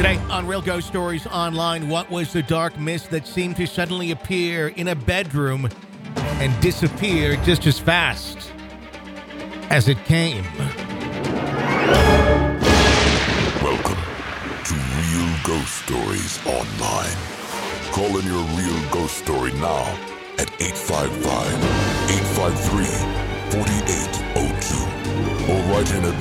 Today on Real Ghost Stories Online, what was the dark mist that seemed to suddenly appear in a bedroom and disappear just as fast as it came? Welcome to Real Ghost Stories Online. Call in your real ghost story now at 855-853-4802 or write in at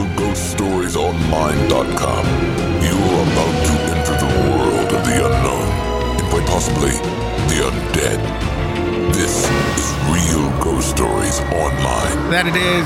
realghoststoriesonline.com. You are about to enter the world of the unknown and quite possibly the undead. This is Real Ghost Stories Online. That it is.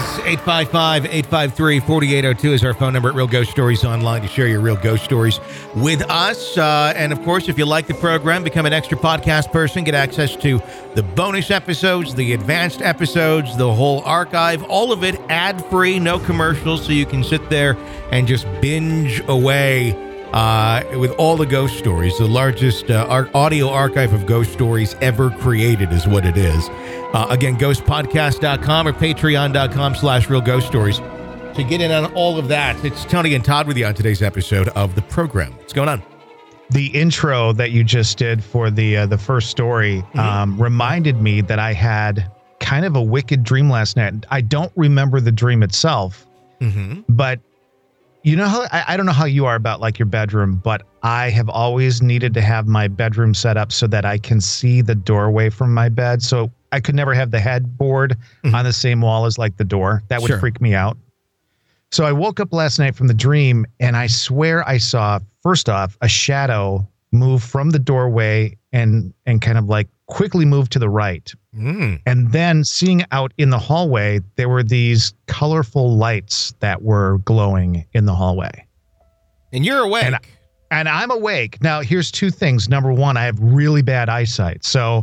855-853-4802 is our phone number at Real Ghost Stories Online to share your real ghost stories with us. And of course, if you like the program, become an extra podcast person, get access to the bonus episodes, the advanced episodes, the whole archive, all of it ad-free, no commercials, so you can sit there and just binge away with all the ghost stories. The largest audio archive of ghost stories ever created is what it is. Again, ghostpodcast.com or patreon.com/Real Ghost Stories to get in on all of that. It's Tony and Todd with you on today's episode of the program. What's going on? The intro that you just did for the first story reminded me that I had kind of a wicked dream last night. I don't remember the dream itself, but you know how I don't know how you are about like your bedroom, but I have always needed to have my bedroom set up so that I can see the doorway from my bed. So I could never have the headboard on the same wall as like the door. That would freak me out. So I woke up last night from the dream and I swear I saw, first off, a shadow move from the doorway and kind of like quickly move to the right. And then seeing out in the hallway, there were these colorful lights that were glowing in the hallway. And you're awake. And I'm awake. Now, here's two things. Number one, I have really bad eyesight. So,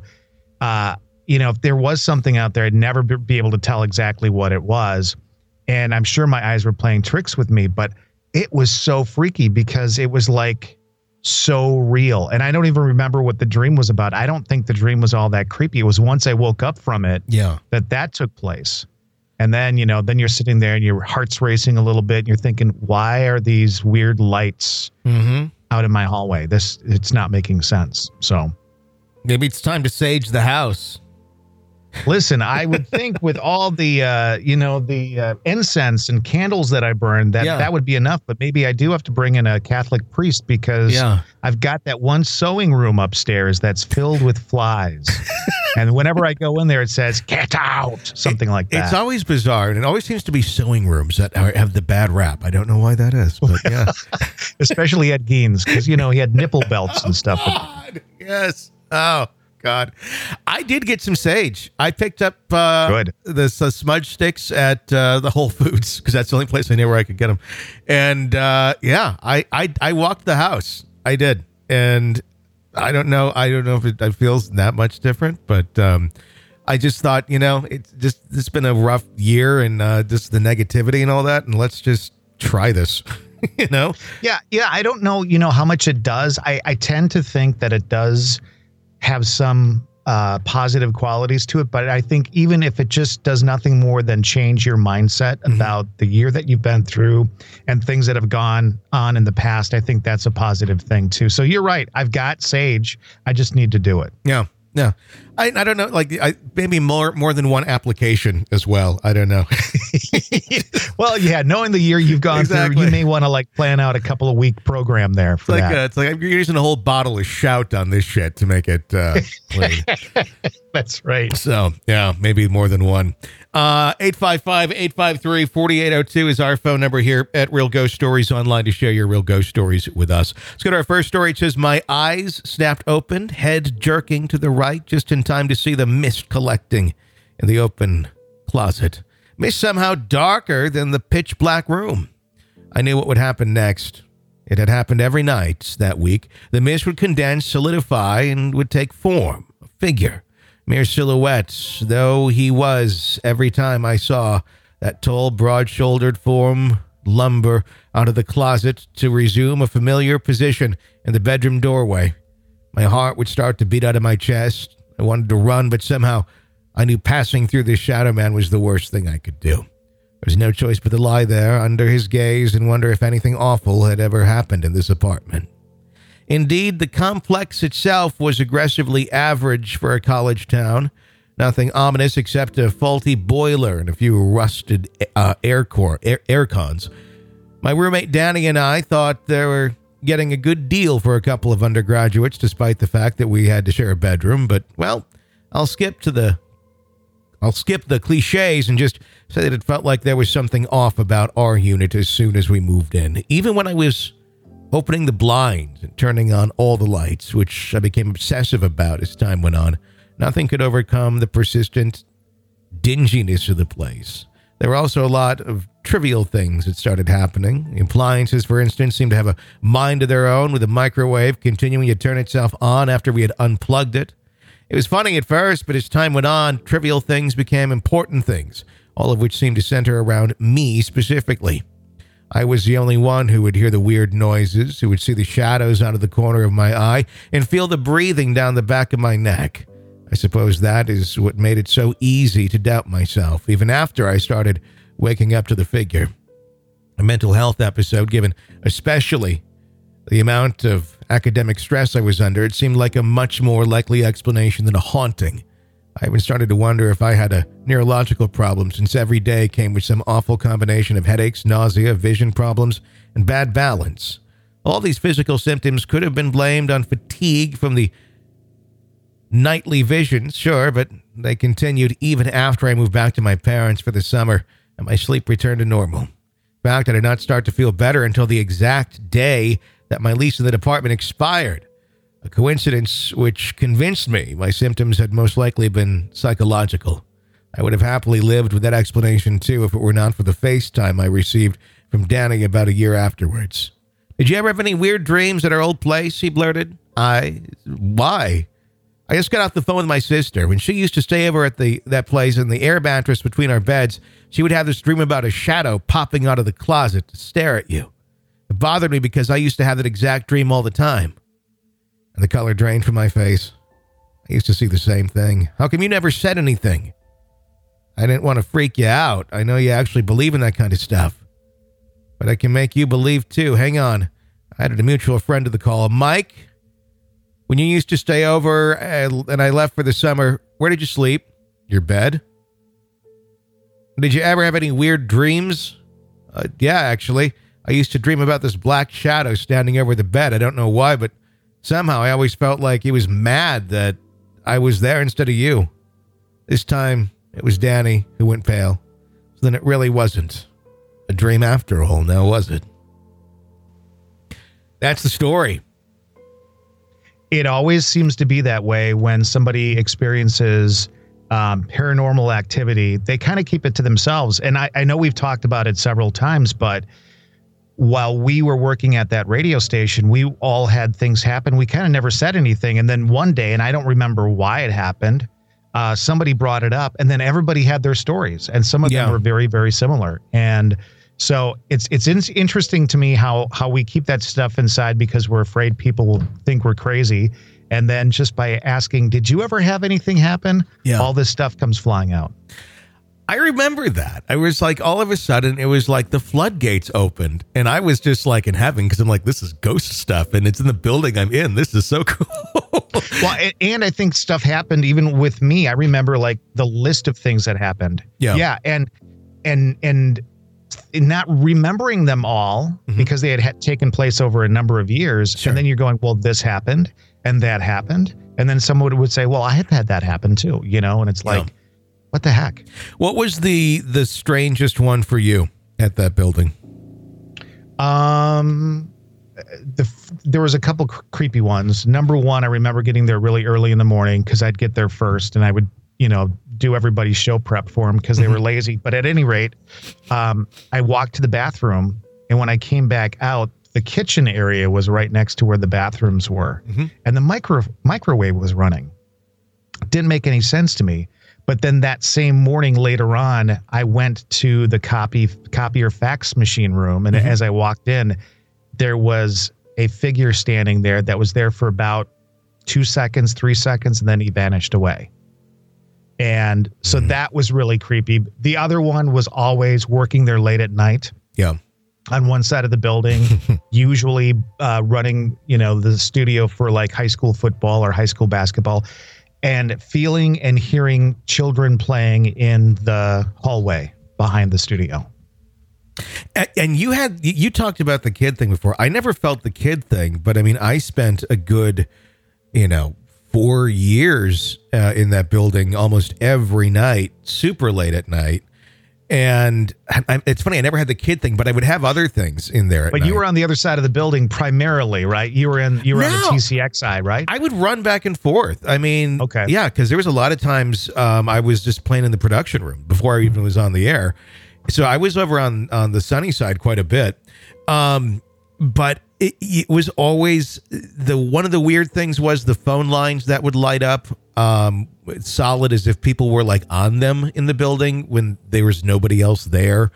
if there was something out there, I'd never be able to tell exactly what it was. And I'm sure my eyes were playing tricks with me, but it was so freaky because it was like so real. And I don't even remember what the dream was about. I don't think the dream was all that creepy. It was once I woke up from it that took place. And then, then you're sitting there and your heart's racing a little bit and you're thinking, why are these weird lights out in my hallway? It's not making sense. So maybe it's time to sage the house. Listen, I would think with all the, the incense and candles that I burn, that would be enough. But maybe I do have to bring in a Catholic priest because I've got that one sewing room upstairs that's filled with flies. And whenever I go in there, it says, "Get out," something like that. It's always bizarre. And it always seems to be sewing rooms that have the bad rap. I don't know why that is, but yeah. Especially Ed Gein, because, he had nipple belts and stuff. God. Yes. Oh, God. I did get some sage. I picked up the smudge sticks at the Whole Foods because that's the only place I knew where I could get them. And I walked the house. I did. And I don't know if it feels that much different, but I just thought, it's been a rough year and just the negativity and all that. And let's just try this, Yeah. I don't know, how much it does. I tend to think that it does have some positive qualities to it. But I think even if it just does nothing more than change your mindset about the year that you've been through and things that have gone on in the past, I think that's a positive thing too. So you're right. I've got sage. I just need to do it. Yeah. Yeah. I don't know, maybe more than one application as well. I don't know. Well, yeah, knowing the year you've gone through, you may want to plan out a couple of week program there for that. It's like you're using a whole bottle of Shout on this shit to make it clean. That's right. So, yeah, maybe more than one. 855-853-4802 is our phone number here at Real Ghost Stories Online to share your real ghost stories with us. Let's go to our first story. It says, my eyes snapped open, head jerking to the right, just in time to see the mist collecting in the open closet. Mist somehow darker than the pitch black room. I knew what would happen next. It had happened every night that week. The mist would condense, solidify, and would take form, a figure. Mere silhouettes, though he was, every time I saw that tall, broad-shouldered form lumber out of the closet to resume a familiar position in the bedroom doorway. My heart would start to beat out of my chest. I wanted to run, but somehow I knew passing through this shadow man was the worst thing I could do. There was no choice but to lie there under his gaze and wonder if anything awful had ever happened in this apartment. Indeed, the complex itself was aggressively average for a college town. Nothing ominous except a faulty boiler and a few rusted air cons. My roommate Danny and I thought they were getting a good deal for a couple of undergraduates, despite the fact that we had to share a bedroom. But, well, I'll skip the cliches and just say that it felt like there was something off about our unit as soon as we moved in. Even when I was opening the blinds and turning on all the lights, which I became obsessive about as time went on, nothing could overcome the persistent dinginess of the place. There were also a lot of trivial things that started happening. Appliances, for instance, seemed to have a mind of their own, with a microwave continuing to turn itself on after we had unplugged it. It was funny at first, but as time went on, trivial things became important things, all of which seemed to center around me specifically. I was the only one who would hear the weird noises, who would see the shadows out of the corner of my eye, and feel the breathing down the back of my neck. I suppose that is what made it so easy to doubt myself, even after I started waking up to the figure. A mental health episode, given especially the amount of academic stress I was under, it seemed like a much more likely explanation than a haunting. I even started to wonder if I had a neurological problem, since every day came with some awful combination of headaches, nausea, vision problems, and bad balance. All these physical symptoms could have been blamed on fatigue from the nightly visions, sure, but they continued even after I moved back to my parents for the summer and my sleep returned to normal. In fact, I did not start to feel better until the exact day that my lease in the department expired. A coincidence which convinced me my symptoms had most likely been psychological. I would have happily lived with that explanation too if it were not for the FaceTime I received from Danny about a year afterwards. "Did you ever have any weird dreams at our old place?" he blurted. Why? I just got off the phone with my sister. When she used to stay over at that place, in the air mattress between our beds, she would have this dream about a shadow popping out of the closet to stare at you. It bothered me because I used to have that exact dream all the time. And the color drained from my face. I used to see the same thing. How come you never said anything? I didn't want to freak you out. I know you actually believe in that kind of stuff. But I can make you believe too. Hang on. I added a mutual friend to the call. Mike, when you used to stay over and I left for the summer, where did you sleep? Your bed? Did you ever have any weird dreams? Yeah, actually. I used to dream about this black shadow standing over the bed. I don't know why, but somehow I always felt like he was mad that I was there instead of you. This time, it was Danny who went pale. So then it really wasn't a dream after all, now was it? That's the story. It always seems to be that way when somebody experiences paranormal activity. They kind of keep it to themselves. And I know we've talked about it several times, but while we were working at that radio station, we all had things happen. We kind of never said anything. And then one day, and I don't remember why it happened, somebody brought it up, and then everybody had their stories, and some of them were very, very similar. And so it's interesting to me how we keep that stuff inside because we're afraid people will think we're crazy. And then just by asking, did you ever have anything happen? Yeah. All this stuff comes flying out. I remember that. I was like, all of a sudden, it was like the floodgates opened, and I was just like in heaven because I'm like, this is ghost stuff, and it's in the building I'm in. This is so cool. Well, and I think stuff happened even with me. I remember like the list of things that happened. Yeah. And not remembering them all because they had taken place over a number of years. Sure. And then you're going, well, this happened and that happened. And then someone would say, well, I have had that happen too, and it's like, what the heck? What was the strangest one for you at that building? There was a couple creepy ones. Number one, I remember getting there really early in the morning because I'd get there first and I would, do everybody's show prep for them because they were lazy. But at any rate, I walked to the bathroom, and when I came back out, the kitchen area was right next to where the bathrooms were. And the microwave was running. It didn't make any sense to me. But then that same morning later on, I went to the copier fax machine room. And as I walked in, there was a figure standing there that was there for about 2 seconds, 3 seconds, and then he vanished away. And so that was really creepy. The other one was always working there late at night. Yeah. On one side of the building, usually running, the studio for like high school football or high school basketball, and feeling and hearing children playing in the hallway behind the studio. And you talked about the kid thing before. I never felt the kid thing, but I mean, I spent a good, 4 years in that building almost every night, super late at night. And it's funny, I never had the kid thing, but I would have other things in there. But you were on the other side of the building primarily, right? You were on the TCX side, right? I would run back and forth. I mean, okay. Yeah, because there was a lot of times I was just playing in the production room before I even was on the air. So I was over on the sunny side quite a bit. But it was always one of the weird things was the phone lines that would light up solid as if people were like on them in the building when there was nobody else there.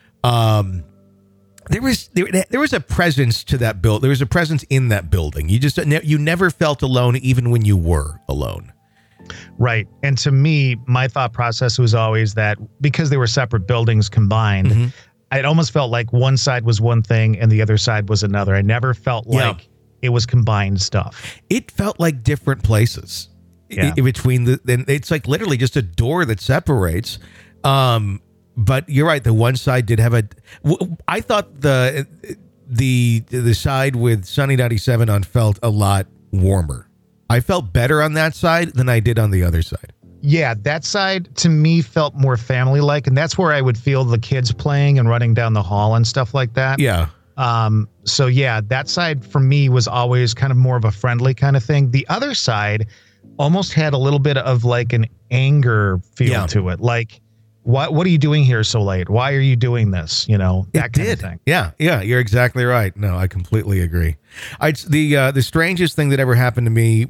There was a presence to that build. There was a presence in that building. You never felt alone, even when you were alone. Right. And to me, my thought process was always that because they were separate buildings combined, it almost felt like one side was one thing and the other side was another. I never felt like it was combined stuff. It felt like different places between it's like literally just a door that separates. But you're right. The one side did have I thought the side with Sunny 97 on felt a lot warmer. I felt better on that side than I did on the other side. Yeah, that side to me felt more family-like, and that's where I would feel the kids playing and running down the hall and stuff like that. Yeah. So yeah, that side for me was always kind of more of a friendly kind of thing. The other side almost had a little bit of like an anger feel to it. Like, what are you doing here so late? Why are you doing this? That kind of thing. Yeah, you're exactly right. No, I completely agree. The strangest thing that ever happened to me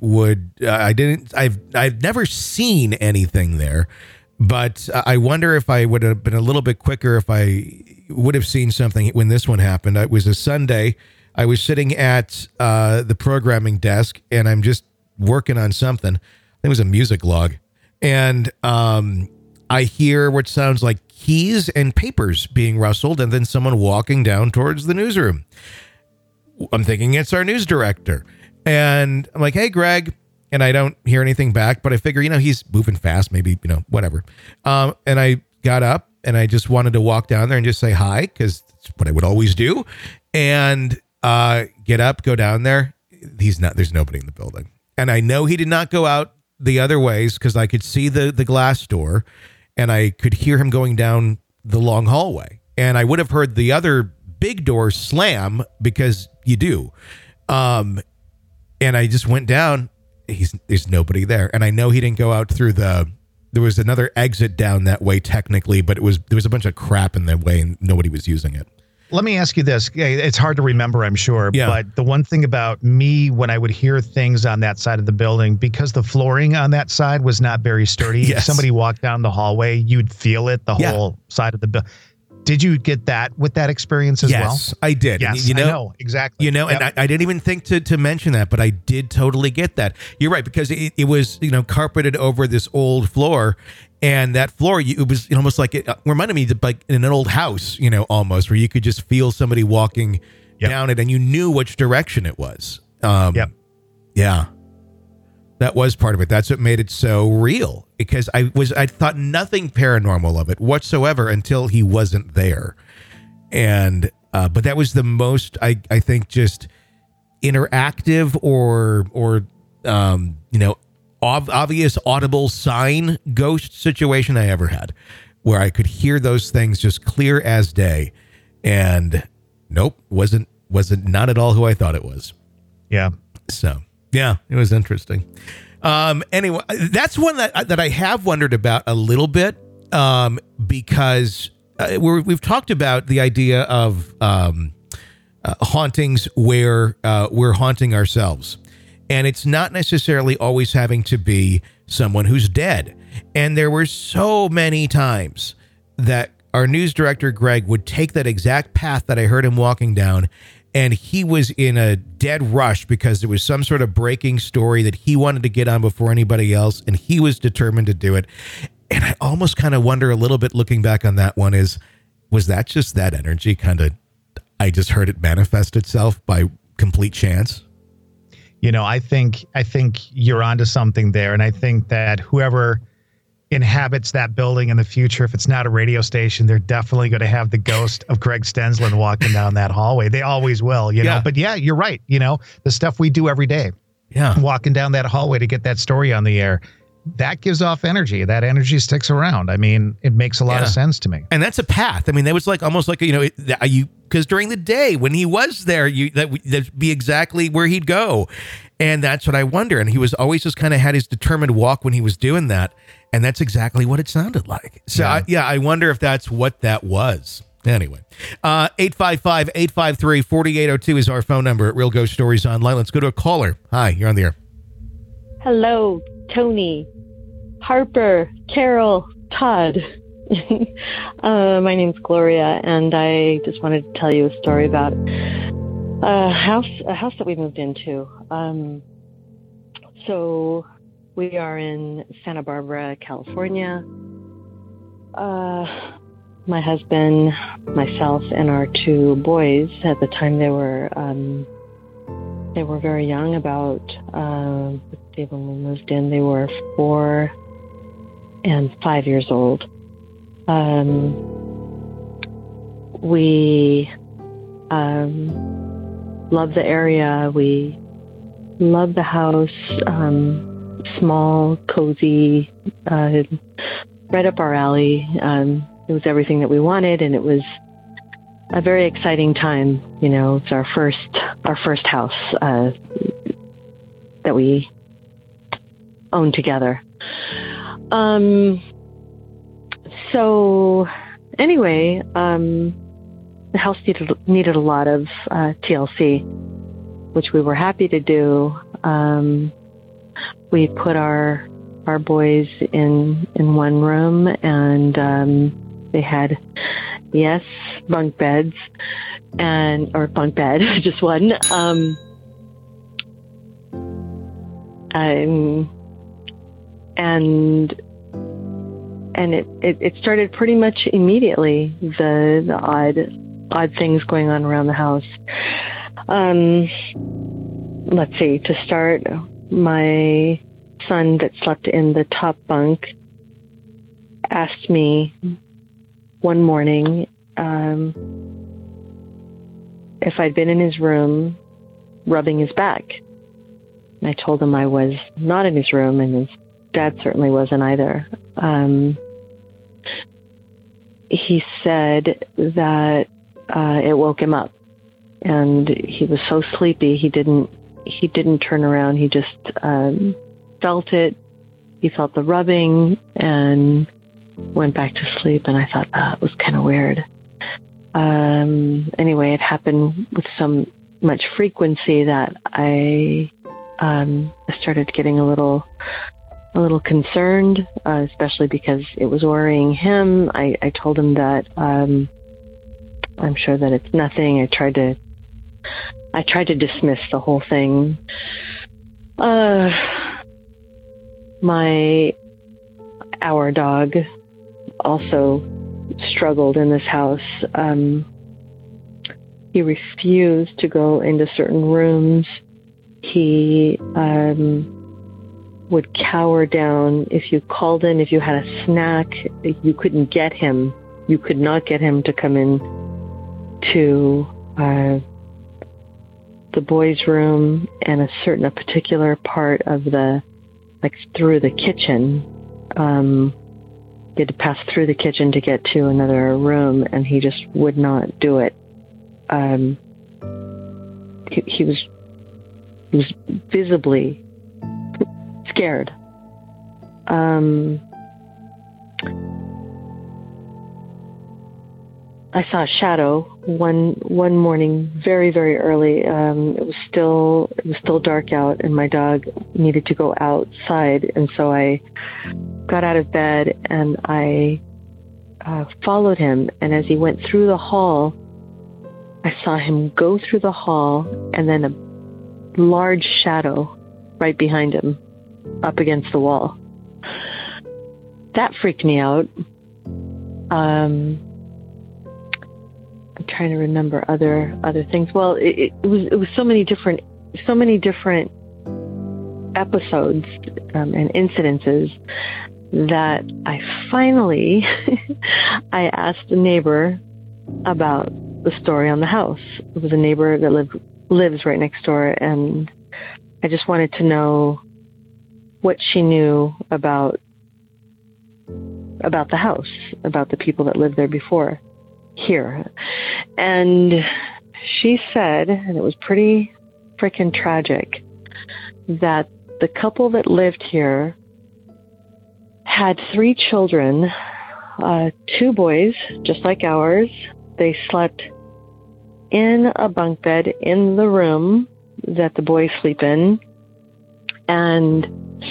I've never seen anything there, but I wonder if I would have been a little bit quicker if I would have seen something when this one happened. It was a Sunday. I was sitting at the programming desk and I'm just working on something. It was a music log, and I hear what sounds like keys and papers being rustled and then someone walking down towards the newsroom. I'm thinking it's our news director. And I'm like, hey, Greg. And I don't hear anything back, but I figure, he's moving fast, maybe, whatever. And I got up and I just wanted to walk down there and just say hi, because that's what I would always do. And get up, go down there. There's nobody in the building. And I know he did not go out the other ways because I could see the glass door. And I could hear him going down the long hallway. And I would have heard the other big door slam because you do. And I just went down. There's nobody there. And I know he didn't go out through there was another exit down that way technically, but there was a bunch of crap in the way and nobody was using it. Let me ask you this. It's hard to remember, I'm sure. Yeah. But the one thing about me, when I would hear things on that side of the building, because the flooring on that side was not very sturdy, yes. If somebody walked down the hallway, you'd feel it, the whole side of the building. Did you get that with that experience as well? Yes, I did. Yes, I know. Exactly. And I didn't even think to mention that, but I did totally get that. You're right, because it was, carpeted over this old floor. And that floor, it was almost like it reminded me of like in an old house, almost where you could just feel somebody walking down it and you knew which direction it was. Yeah. That was part of it. That's what made it so real, because I thought nothing paranormal of it whatsoever until he wasn't there. And, but that was the most, I think, just interactive or obvious audible sign ghost situation I ever had, where I could hear those things just clear as day. And nope, wasn't not at all who I thought it was. Yeah. So yeah, it was interesting. Anyway, that's one that I have wondered about a little bit, because we've talked about the idea of hauntings where we're haunting ourselves. And it's not necessarily always having to be someone who's dead. And there were so many times that our news director, Greg, would take that exact path that I heard him walking down, and he was in a dead rush because there was some sort of breaking story that he wanted to get on before anybody else, and he was determined to do it. And I almost kind of wonder a little bit looking back on that one was that just that energy kind of, I just heard it manifest itself by complete chance? You know, I think you're onto something there. And I think that whoever inhabits that building in the future, if it's not a radio station, they're definitely going to have the ghost of Greg Stensland walking down that hallway. They always will, you know. But yeah, you're right. You know, the stuff we do every day, walking down that hallway to get that story on the air, that gives off energy. That energy sticks around. I mean, it makes a lot of sense to me. And that's a path. I mean, that was like almost like, you know, because during the day when he was there, that'd be exactly where he'd go. And that's what I wonder. And he was always just kind of had his determined walk when he was doing that. And that's exactly what it sounded like. So, I wonder if that's what that was. Anyway, 855-853-4802 is our phone number at Real Ghost Stories Online. Let's go to a caller. Hi, you're on the air. Hello, Tony, Harper, Carol, Todd. My name's Gloria, and I just wanted to tell you a story about a house that we moved into. So we are in Santa Barbara, California. My husband, myself, and our two boys, at the time they were very young, about, when we moved in, they were 4 and 5 years old. We love the area. We love the house. Small, cozy, right up our alley. It was everything that we wanted, and it was a very exciting time. You know, it's our first house that we owned together. So anyway, the house needed a lot of TLC, which we were happy to do. We put our boys in one room, and they had, bunk beds, or bunk bed, just one. And it started pretty much immediately, the odd things going on around the house. Let's see, to start, my son that slept in the top bunk asked me one morning if I'd been in his room rubbing his back. And I told him I was not in his room, and his dad certainly wasn't either. He said that it woke him up, and he was so sleepy he didn't turn around. He just felt it. He felt the rubbing and went back to sleep. And I thought that was kind of weird. Anyway, it happened with so much frequency that I started getting a little concerned, especially because it was worrying him. I told him that I'm sure that it's nothing. I tried to dismiss the whole thing. Our dog also struggled in this house. He refused to go into certain rooms. He would cower down. If you called him, if you had a snack, you couldn't get him. You could not get him to come in to the boys' room and a particular part of through the kitchen. You had to pass through the kitchen to get to another room, and he just would not do it. He was visibly scared. I saw a shadow one morning, very, very early. It was still dark out, and my dog needed to go outside. And so I got out of bed, and I followed him, and as he went through the hall, I saw him go through the hall, and then a large shadow right behind him, up against the wall. That freaked me out. I'm trying to remember other things. Well, it was so many different episodes and incidences that I finally I asked a neighbor about the story on the house. It was a neighbor that lives right next door, and I just wanted to know what she knew about the house, about the people that lived there before here. And she said, and it was pretty freaking tragic, that the couple that lived here had 3 children, 2 boys, just like ours. They slept in a bunk bed in the room that the boys sleep in, and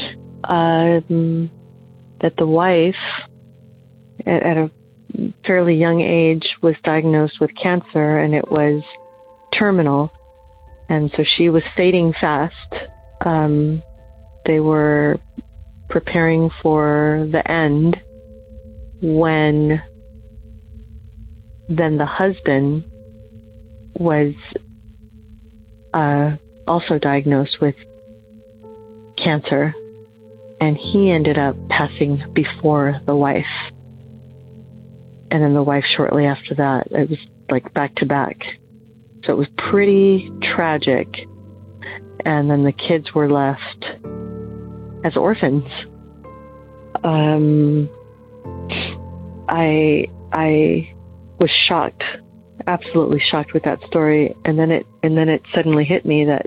that the wife, at a fairly young age, was diagnosed with cancer, and it was terminal, and so she was fading fast. They were preparing for the end when then the husband was also diagnosed with cancer, and he ended up passing before the wife. And then the wife shortly after that. It was like back to back. So it was pretty tragic. And then the kids were left as orphans. I was shocked, absolutely shocked with that story. And then it suddenly hit me that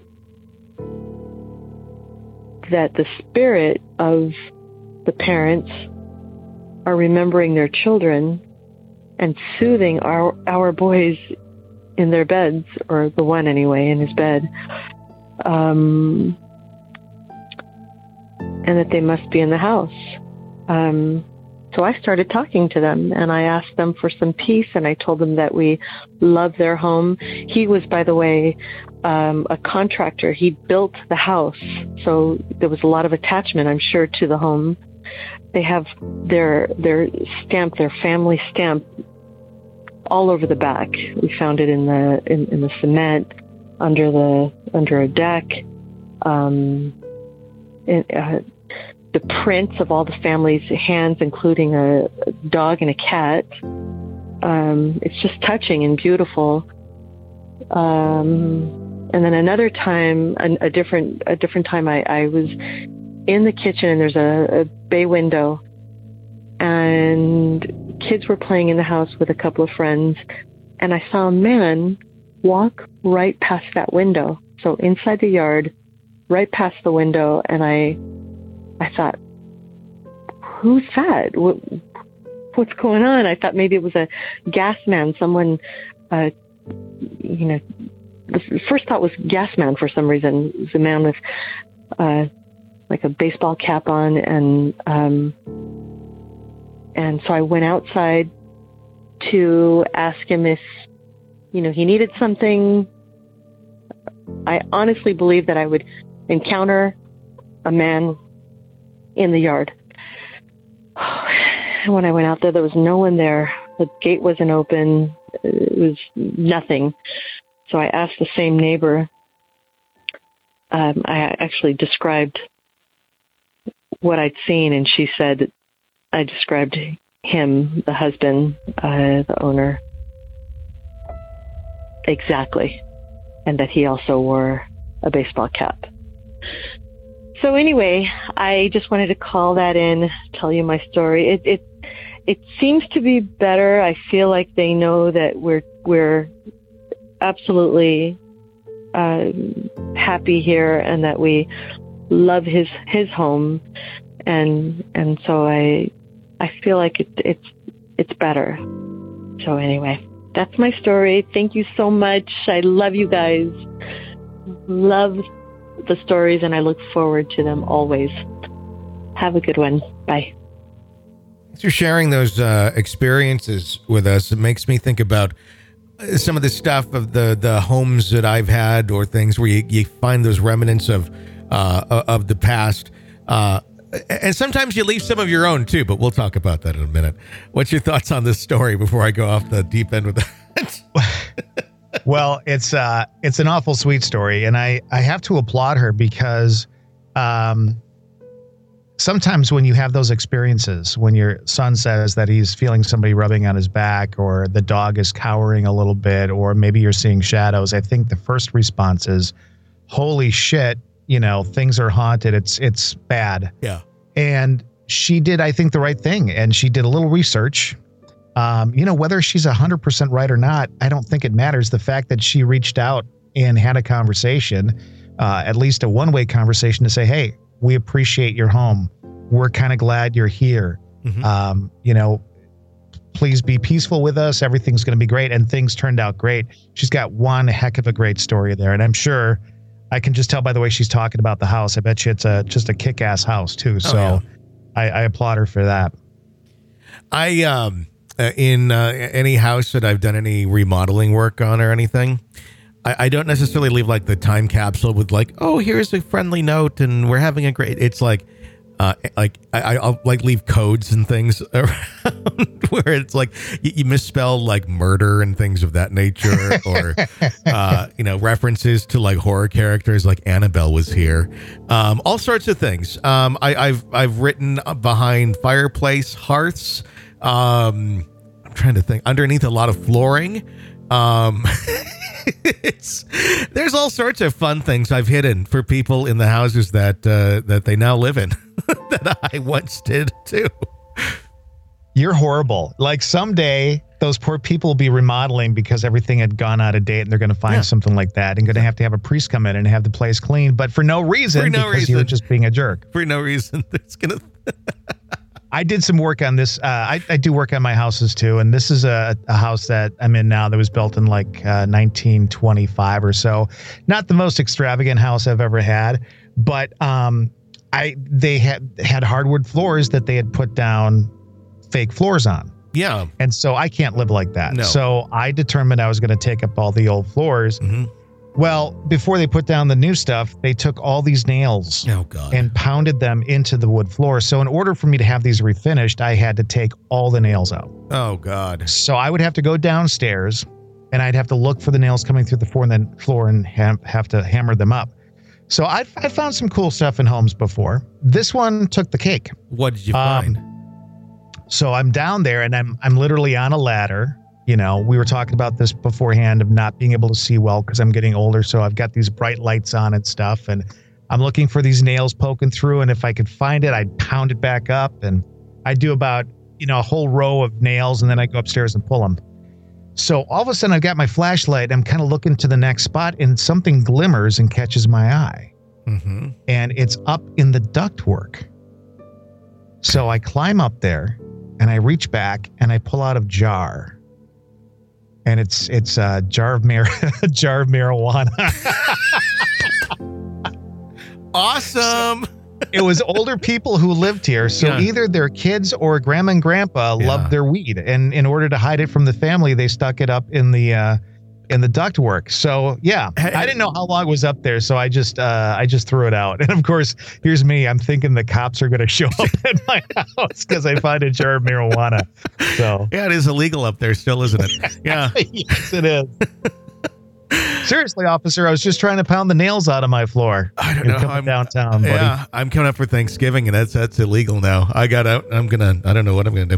the spirit of the parents are remembering their children and soothing our boys in their beds, or the one anyway, in his bed, and that they must be in the house. So I started talking to them, and I asked them for some peace, and I told them that we love their home. He was, by the way, a contractor. He built the house, so there was a lot of attachment, I'm sure, to the home. They have their stamp, their family stamp, all over the back. We found it in the cement, under a deck. The prints of all the family's hands, including a dog and a cat. It's just touching and beautiful. And then another time, a different time, I was in the kitchen, and there's a bay window, and kids were playing in the house with a couple of friends, and I saw a man walk right past that window. So inside the yard, right past the window, and I thought, who's that? What's going on? I thought maybe it was a gas man, someone, the first thought was gas man for some reason. It was a man with like a baseball cap on, and so I went outside to ask him if, he needed something. I honestly believed that I would encounter a man in the yard. And when I went out there, there was no one there. The gate wasn't open. It was nothing. So I asked the same neighbor. I actually described what I'd seen, and she said I described him, the husband, the owner, exactly, and that he also wore a baseball cap. So anyway, I just wanted to call that in, tell you my story. It seems to be better. I feel like they know that we're absolutely happy here, and that we love his home, and so I feel like it's better. So anyway, that's my story. Thank you so much. I love you guys. Love the stories, and I look forward to them always. Have a good one. Bye. You're sharing those experiences with us. It makes me think about some of the stuff of the homes that I've had, or things where you find those remnants of the past. And sometimes you leave some of your own too, but we'll talk about that in a minute. What's your thoughts on this story before I go off the deep end with that? Well, it's an awful sweet story, and I have to applaud her because sometimes when you have those experiences, when your son says that he's feeling somebody rubbing on his back, or the dog is cowering a little bit, or maybe you're seeing shadows, I think the first response is, holy shit, things are haunted. It's bad. Yeah. And she did, I think, the right thing. And she did a little research. Whether she's 100% right or not, I don't think it matters. The fact that she reached out and had a conversation, at least a one-way conversation, to say, hey, we appreciate your home. We're kind of glad you're here. Mm-hmm. Please be peaceful with us. Everything's going to be great. And things turned out great. She's got one heck of a great story there. And I'm sure, I can just tell by the way she's talking about the house. I bet you it's just a kick-ass house too. So I applaud her for that. In any house that I've done any remodeling work on or anything, I don't necessarily leave like the time capsule with like, oh, here's a friendly note and we're having a great, it's like I'll like leave codes and things around where it's like you misspell like murder and things of that nature, or references to like horror characters, like Annabelle was here, all sorts of things. I've written behind fireplace hearths. I'm trying to think, underneath a lot of flooring. There's all sorts of fun things I've hidden for people in the houses that they now live in that I once did too. You're horrible. Like someday those poor people will be remodeling because everything had gone out of date, and they're going to find something like that and going to have a priest come in and have the place clean, but for no reason, because you were just being a jerk. For no reason. It's going to... I did some work on this. I do work on my houses too. And this is a house that I'm in now that was built in like 1925 or so. Not the most extravagant house I've ever had, but they had hardwood floors that they had put down fake floors on. Yeah. And so I can't live like that. No. So I determined I was going to take up all the old floors. Mm-hmm. Well, before they put down the new stuff, they took all these nails and pounded them into the wood floor. So in order for me to have these refinished, I had to take all the nails out. Oh, God. So I would have to go downstairs, and I'd have to look for the nails coming through the floor and have to hammer them up. So I found some cool stuff in homes before. This one took the cake. What did you find? So I'm down there, and I'm literally on a ladder. We were talking about this beforehand of not being able to see well because I'm getting older. So I've got these bright lights on and stuff, and I'm looking for these nails poking through. And if I could find it, I'd pound it back up, and I do about, a whole row of nails, and then I go upstairs and pull them. So all of a sudden I've got my flashlight. I'm kind of looking to the next spot, and something glimmers and catches my eye. Mm-hmm. And it's up in the ductwork. So I climb up there, and I reach back, and I pull out a jar. And it's a jar of marijuana. Awesome. It was older people who lived here. So either their kids or grandma and grandpa loved their weed. And in order to hide it from the family, they stuck it up in the ductwork. So I didn't know how long it was up there. So I just threw it out. And of course, here's me. I'm thinking the cops are going to show up at my house because I find a jar of marijuana. So yeah, it is illegal up there still, isn't it? Yeah. Yes, it is. Seriously, officer, I was just trying to pound the nails out of my floor. I don't know. I'm downtown, buddy. Yeah, I'm coming up for Thanksgiving, and that's illegal now. I don't know what I'm gonna do.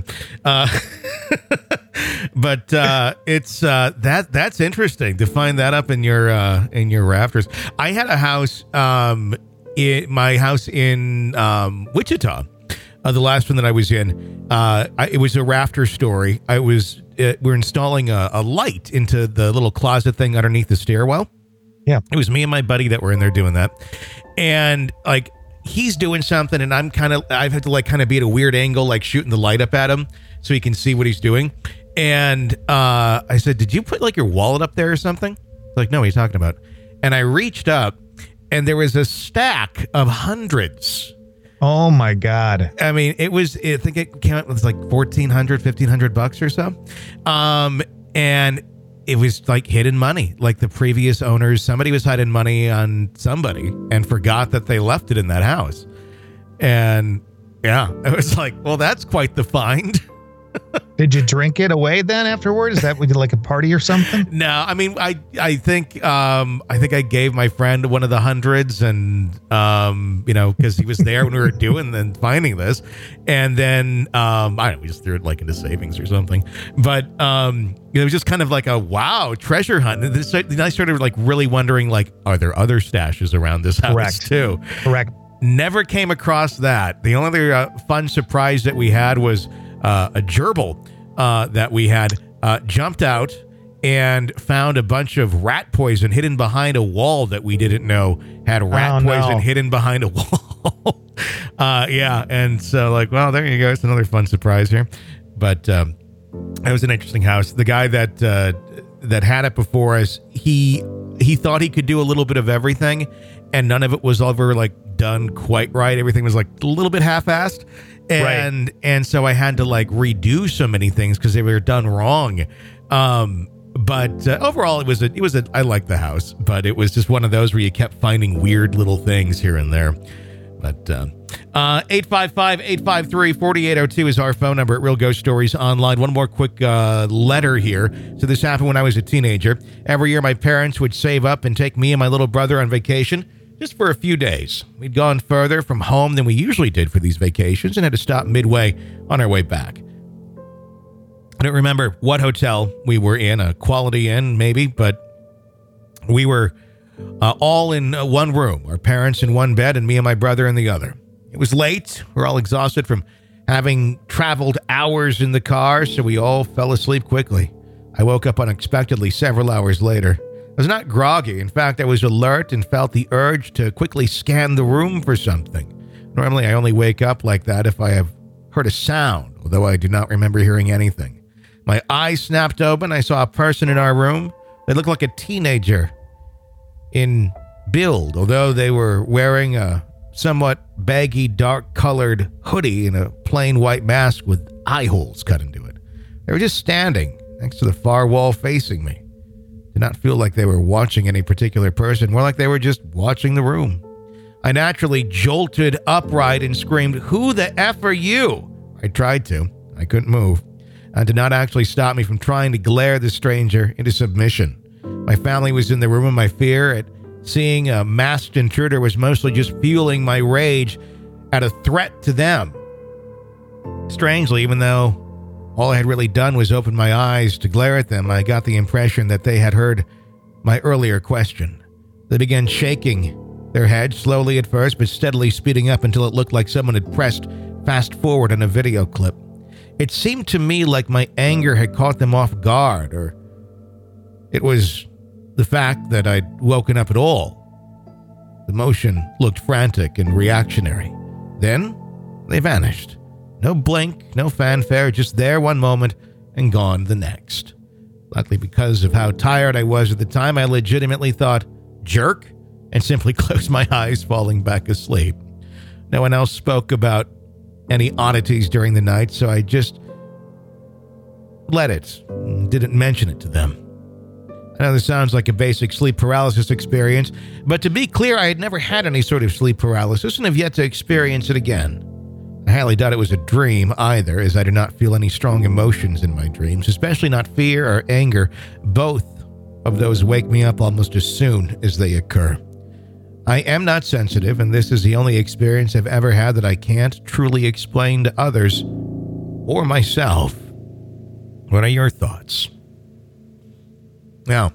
But it's that's interesting to find that up in your rafters. I had a house, my house in Wichita. The last one that I was in, it was a rafter story. We're installing a light into the little closet thing underneath the stairwell. Yeah. It was me and my buddy that were in there doing that. And like, he's doing something, and I've had to like kind of be at a weird angle, like shooting the light up at him so he can see what he's doing. And I said, did you put like your wallet up there or something? He's like, no, what are you talking about? And I reached up, and there was a stack of hundreds Oh my God. I mean, I think it came out with like $1,400 or so. And it was like hidden money. Like the previous owners, somebody was hiding money on somebody and forgot that they left it in that house. And yeah, it was like, well, that's quite the find. Did you drink it away then afterward? Is that like a party or something? No, I mean, I think I gave my friend one of the hundreds, and because he was there when we were doing and finding this, and then I don't know, we just threw it like into savings or something. But it was just kind of like a wow treasure hunt. And then I started like really wondering, like, are there other stashes around this house too? Correct. Never came across that. The only other fun surprise that we had was a gerbil that we had jumped out and found a bunch of rat poison hidden behind a wall that we didn't know had rat poison hidden behind a wall. Yeah, and so like, well, there you go. It's another fun surprise here. But it was an interesting house. The guy that had it before us, he thought he could do a little bit of everything, and none of it was ever like done quite right. Everything was like a little bit half-assed. And so I had to like redo so many things because they were done wrong. But overall, it was I liked the house, but it was just one of those where you kept finding weird little things here and there. But 855-853-4802 is our phone number at Real Ghost Stories Online. One more quick letter here. So this happened when I was a teenager. Every year, my parents would save up and take me and my little brother on vacation. Just for a few days. We'd gone further from home than we usually did for these vacations and had to stop midway on our way back. I don't remember what hotel we were in, a Quality Inn maybe, but we were all in one room, our parents in one bed and me and my brother in the other. It was late. We're all exhausted from having traveled hours in the car, so we all fell asleep quickly. I woke up unexpectedly several hours later. I was not groggy. In fact, I was alert and felt the urge to quickly scan the room for something. Normally, I only wake up like that if I have heard a sound, although I do not remember hearing anything. My eyes snapped open. I saw a person in our room. They looked like a teenager in build, although they were wearing a somewhat baggy, dark-colored hoodie and a plain white mask with eye holes cut into it. They were just standing next to the far wall facing me. Did not feel like they were watching any particular person, more like they were just watching the room. I naturally jolted upright and screamed, "Who the F are you?" I tried to. I couldn't move. It did not actually stop me from trying to glare the stranger into submission. My family was in the room, and my fear at seeing a masked intruder was mostly just fueling my rage at a threat to them. Strangely, even though all I had really done was open my eyes to glare at them, I got the impression that they had heard my earlier question. They began shaking their heads, slowly at first, but steadily speeding up until it looked like someone had pressed fast forward on a video clip. It seemed to me like my anger had caught them off guard, or it was the fact that I'd woken up at all. The motion looked frantic and reactionary. Then they vanished. No blink, no fanfare, just there one moment and gone the next. Luckily, because of how tired I was at the time, I legitimately thought, jerk, and simply closed my eyes, falling back asleep. No one else spoke about any oddities during the night, so I just let it, didn't mention it to them. I know this sounds like a basic sleep paralysis experience, but to be clear, I had never had any sort of sleep paralysis and have yet to experience it again. I highly doubt it was a dream either, as I do not feel any strong emotions in my dreams, especially not fear or anger. Both of those wake me up almost as soon as they occur. I am not sensitive, and this is the only experience I've ever had that I can't truly explain to others or myself. What are your thoughts? Now,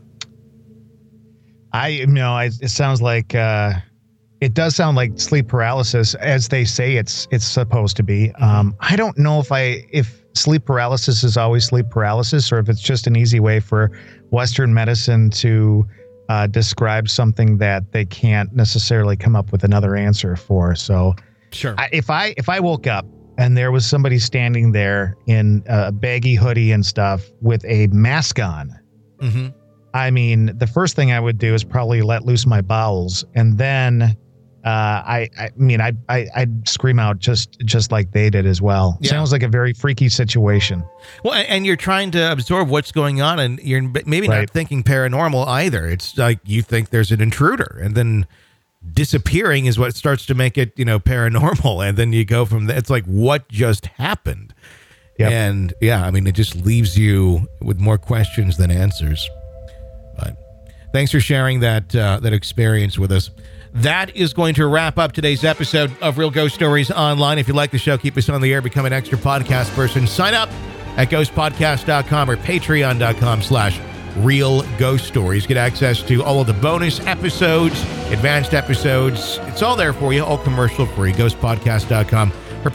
it sounds like it does sound like sleep paralysis, as they say it's supposed to be. I don't know if sleep paralysis is always sleep paralysis, or if it's just an easy way for Western medicine to describe something that they can't necessarily come up with another answer for. So, sure. If I woke up and there was somebody standing there in a baggy hoodie and stuff with a mask on, mm-hmm. I mean, the first thing I would do is probably let loose my bowels, and then I mean, I'd scream out just like they did as well. Yeah. Sounds like a very freaky situation. Well, and you're trying to absorb what's going on, and you're maybe not Right. thinking paranormal either. It's like you think there's an intruder, and then disappearing is what starts to make it, paranormal. And then you go from there. It's like, what just happened? Yep. And yeah, I mean, it just leaves you with more questions than answers. But thanks for sharing that experience with us. That is going to wrap up today's episode of Real Ghost Stories Online. If you like the show, keep us on the air, become an extra podcast person. Sign up at ghostpodcast.com or patreon.com/Real Ghost Stories. Get access to all of the bonus episodes, advanced episodes. It's all there for you, all commercial free. Ghostpodcast.com or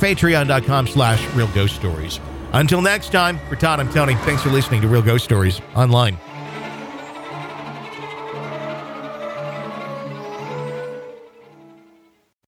patreon.com/Real Ghost Stories. Until next time, for Todd, I'm Tony. Thanks for listening to Real Ghost Stories Online.